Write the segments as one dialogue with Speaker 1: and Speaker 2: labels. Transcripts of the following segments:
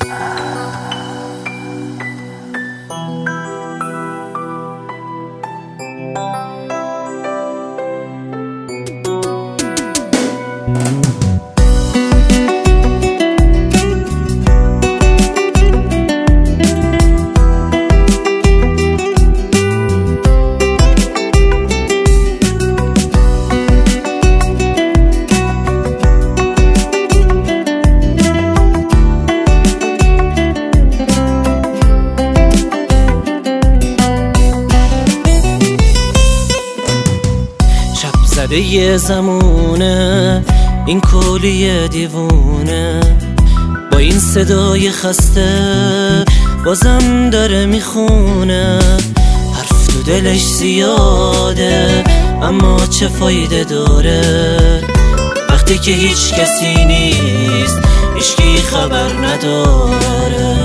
Speaker 1: زده یه زمونه این کلیه دیوونه، با این صدای خسته بازم داره میخونه. حرف تو دلش زیاده اما چه فایده داره وقتی که هیچ کسی نیست، هیچکی خبر نداره.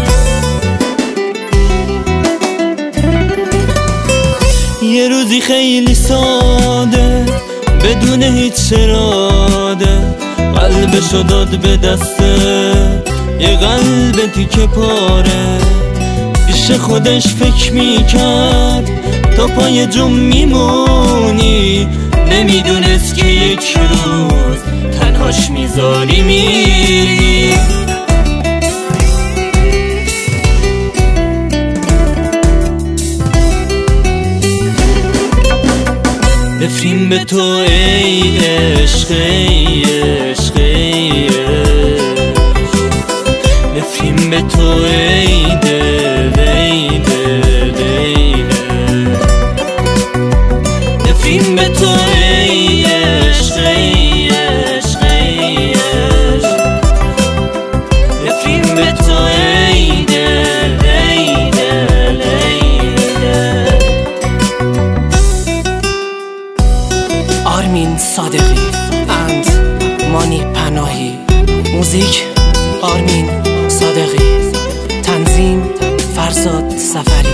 Speaker 1: یه روزی خیلی ساده بدون هیچ اراده قلبشو داد به دسته یه قلب تیکه پاره. پیش خودش فکر میکرد تا پای جون میمونی، نمیدونست که یک روز تنهاش میذاری میری. نفرین به تو ای عشق ای عشق ای نفرین به تو ای دل ای دل ای نفرین به تو ای عشق ای عشق ای نفرین به تو ای دل ای دل ای. آرمین صادقی اند مانی پناهی. موزیک آرمین صادقی، تنظیم فرزاد سفری.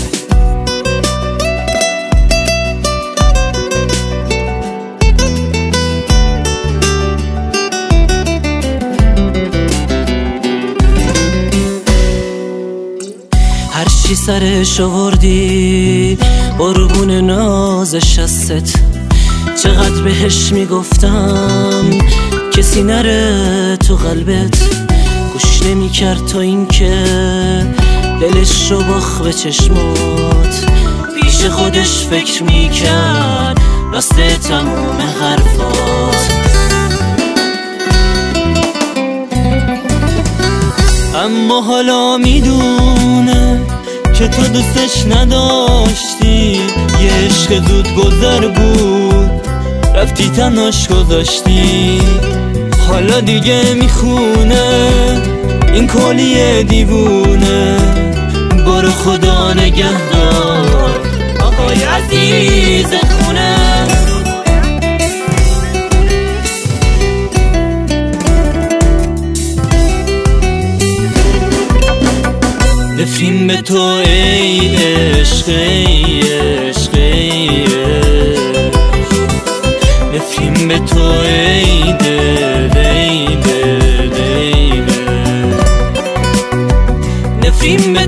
Speaker 1: هر چی سرش آوردی قربون نازش هست، چقدر بهش میگفتم کسی نره تو قلبت، گوش نمیکرد تا اینکه دلش رو باخت به چشمات. پیش خودش فکر میکرد راسته تموم حرفات، اما حالا میدونه که تو دوستش نداشتی. یه عشق زود گذر بود رفتی تنهاش گذاشتی. حالا دیگه میخونه این کلیه دیوونه. برو خدا نگهدار آقای عزیز خونه. نفرین به تو ای عشق ای عشق ای نفرین به تو ای دل ای دل ای نفرین به